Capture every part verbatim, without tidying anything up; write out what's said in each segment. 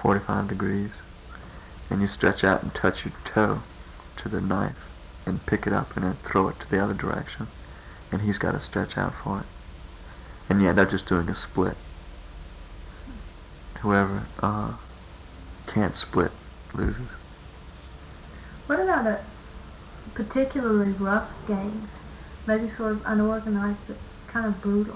forty-five degrees, and you stretch out and touch your toe to the knife and pick it up and then throw it to the other direction, and he's got to stretch out for it. And yeah, they're just doing a split. Whoever uh, can't split loses. What about a particularly rough games? Maybe sort of unorganized, but kind of brutal.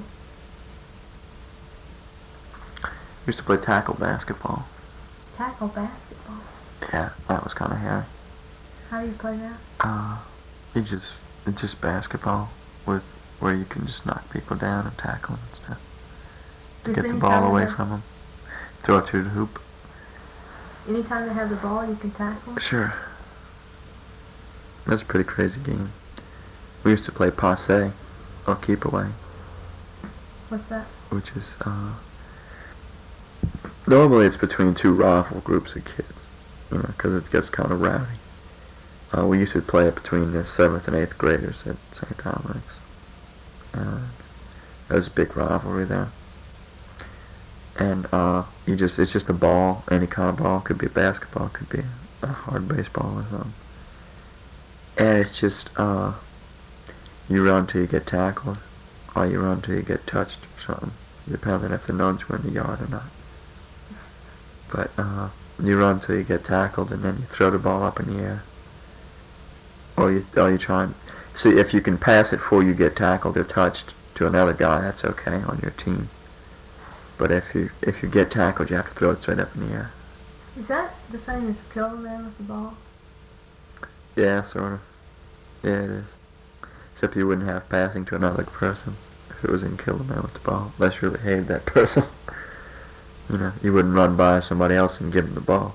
We used to play tackle basketball. Tackle basketball? Yeah, that was kind of hairy. How do you play that? Uh, it's just, it's just basketball with where you can just knock people down and tackle them and stuff. To Does get the ball away have, from them. Throw it through the hoop. Anytime they have the ball, you can tackle? Sure. That's a pretty crazy game. We used to play passe, or keep away. What's that? Which is, uh... normally it's between two rival groups of kids, you know, because it gets kind of rowdy. Uh, we used to play it between the seventh and eighth graders at Saint Dominic's. Uh, there's a big rivalry there. And, uh, you just, it's just a ball, any kind of ball. Could be a basketball, could be a hard baseball or something. And it's just, uh, you run till you get tackled, or you run till you get touched or something, depending if the nuns were in the yard or not. But, uh, you run till you get tackled, and then you throw the ball up in the air. Or you, or you try and, see, if you can pass it before you get tackled or touched to another guy, that's okay on your team. But if you, if you get tackled, you have to throw it straight up in the air. Is that the same as kill the man with the ball? Yeah, sort of. Yeah, it is. Except you wouldn't have passing to another person if it was in kill the man with the ball, unless you really hated that person. You know, you wouldn't run by somebody else and give them the ball.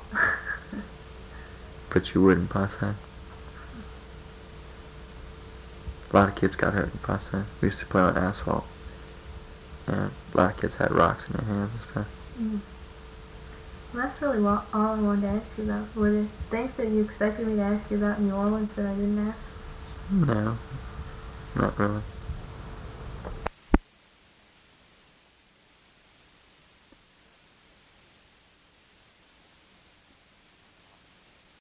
But you wouldn't passe. A lot of kids got hurt in passe. We used to play on asphalt. And a lot of kids had rocks in their hands and stuff. Mm. Well, that's really all I wanted to ask you about. Were there things that you expected me to ask you about New Orleans that I didn't ask? No, not really.